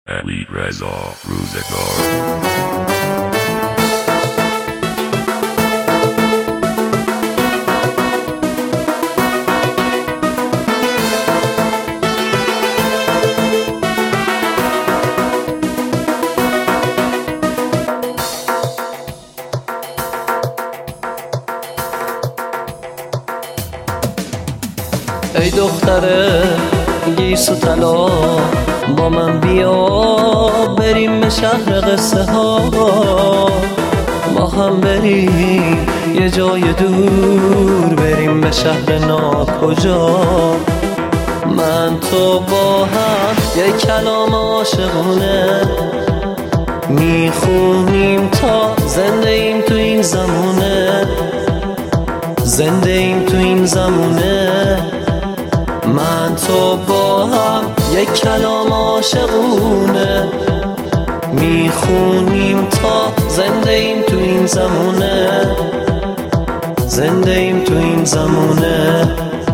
علی رضا روزگار. ای دختر گیس و طلا با من بیا بریم به شهر قصه ها، ما هم بریم یه جای دور، بریم به شهر ناکجا. من تو با هم یه کلام عاشقونه میخونیم تا زنده ایم تو این زمونه، زنده ایم تو این زمونه. من تو با هم یک کلام عاشقونه میخونیم تا زنده ایم تو این زمونه، زنده ایم تو این زمونه.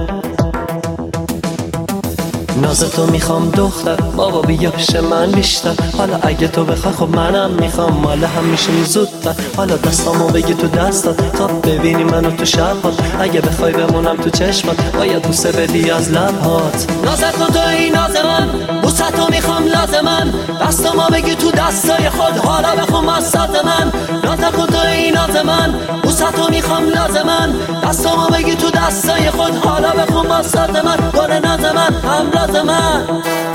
نازتو میخوام دختر، بابا بیا پیش من بیشتر. حالا اگه تو بخوای خب منم میخوام، مال هم میشیم زودتر. حالا دستامو بگی تو دستات تا ببینی منو تو شبات. اگه بخوای بمونم تو چشمات باید بوسه بدی از لبهات. نازتو توی ناز من، بوستو میخوام لازمن. دستامو بگی تو دستای خود، حالا بخون از ساز من. نازتو توی ناز من، بوستو میخوام لازمن. دستامو بگی تو دستای خود، حالا بخون از ساز من. گل ناز من همراز من.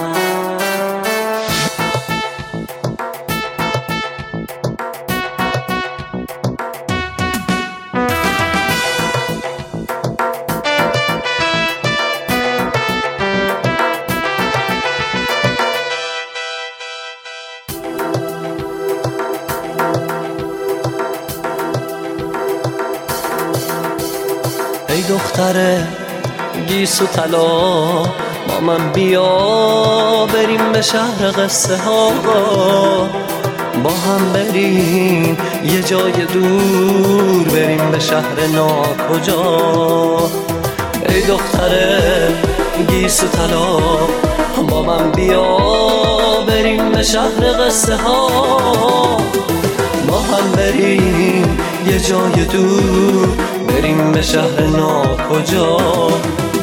ای دختر گیس و طلا با من بیا بریم به شهر قصه ها، با هم بریم یه جای دور، بریم به شهر ناکجا. ای دختر گیس و طلا با من بیا بریم به شهر قصه ها، با هم بریم یه جای دور، بریم به شهر ناکجا.